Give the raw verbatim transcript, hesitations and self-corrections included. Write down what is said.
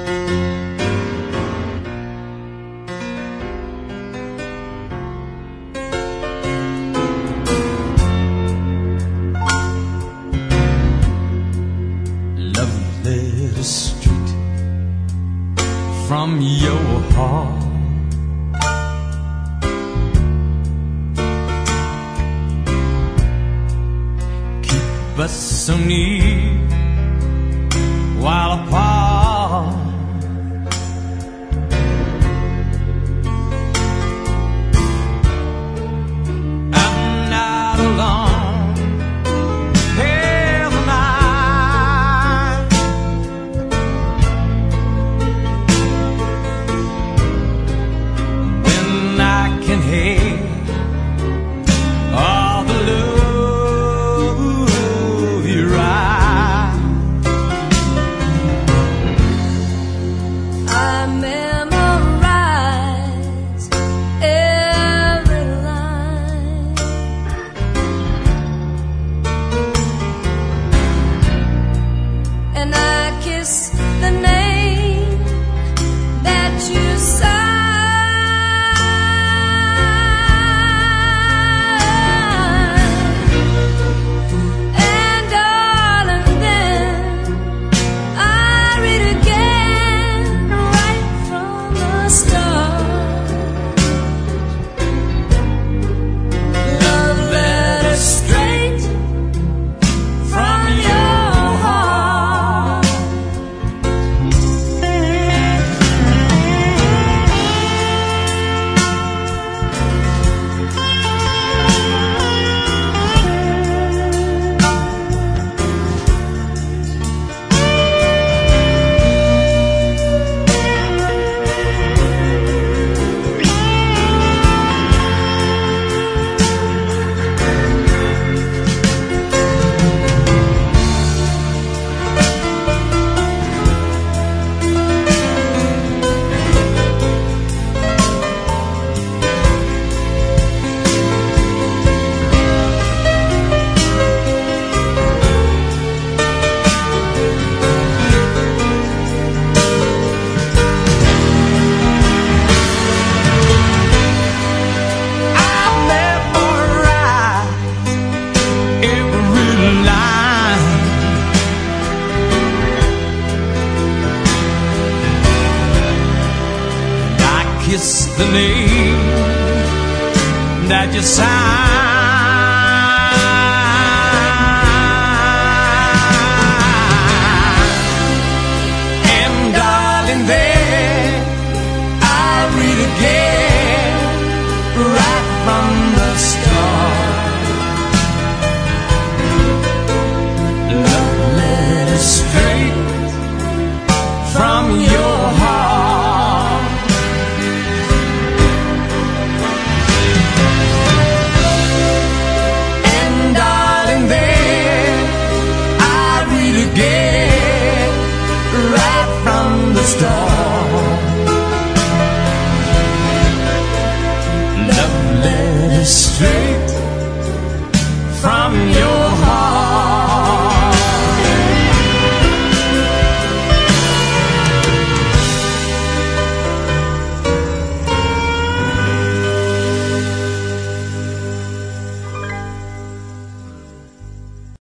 Straight from your heart, keep us so near while apart. I'm not alone. All the love you write, I memorize every line, and I kiss the name that you sign. Kiss the name that you signed, and darling, there I read again, right from the start, love letter straight from your heart. Love letter straight from your